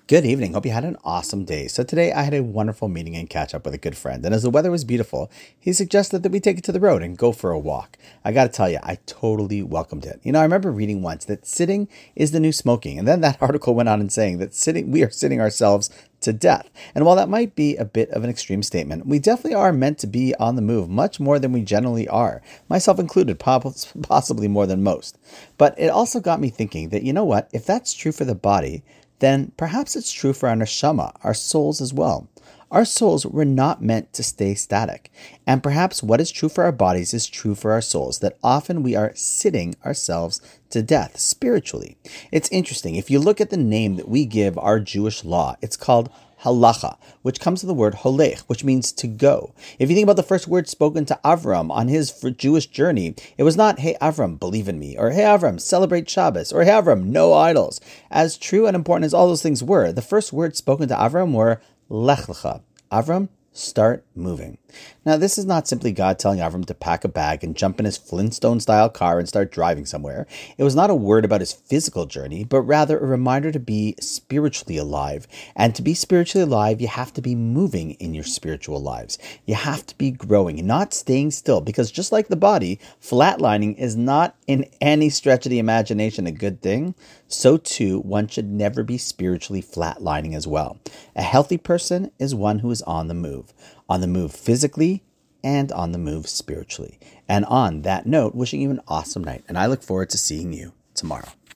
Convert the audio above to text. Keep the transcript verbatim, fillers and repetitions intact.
Good evening. Hope you had an awesome day. So today I had a wonderful meeting and catch up with a good friend. And as the weather was beautiful, he suggested that we take it to the road and go for a walk. I got to tell you, I totally welcomed it. You know, I remember reading once that sitting is the new smoking. And then that article went on and saying that sitting, we are sitting ourselves to death. And while that might be a bit of an extreme statement, we definitely are meant to be on the move much more than we generally are, myself included, possibly more than most. But it also got me thinking that, you know what, if that's true for the body, then perhaps it's true for our neshama, our souls as well. Our souls were not meant to stay static. And perhaps what is true for our bodies is true for our souls, that often we are sitting ourselves to death spiritually. It's interesting. If you look at the name that we give our Jewish law, it's called halacha, which comes from the word holech, which means to go. If you think about the first word spoken to Avram on his Jewish journey, it was not, hey Avram, believe in me, or hey Avram, celebrate Shabbos, or hey Avram, no idols. As true and important as all those things were, the first words spoken to Avram were lech lecha. Avram, start moving. Now, this is not simply God telling Avram to pack a bag and jump in his Flintstone-style car and start driving somewhere. It was not a word about his physical journey, but rather a reminder to be spiritually alive. And to be spiritually alive, you have to be moving in your spiritual lives. You have to be growing, not staying still, because just like the body, flatlining is not in any stretch of the imagination a good thing. So too, one should never be spiritually flatlining as well. A healthy person is one who is on the move. On the move physically and on the move spiritually. And on that note, wishing you an awesome night. And I look forward to seeing you tomorrow.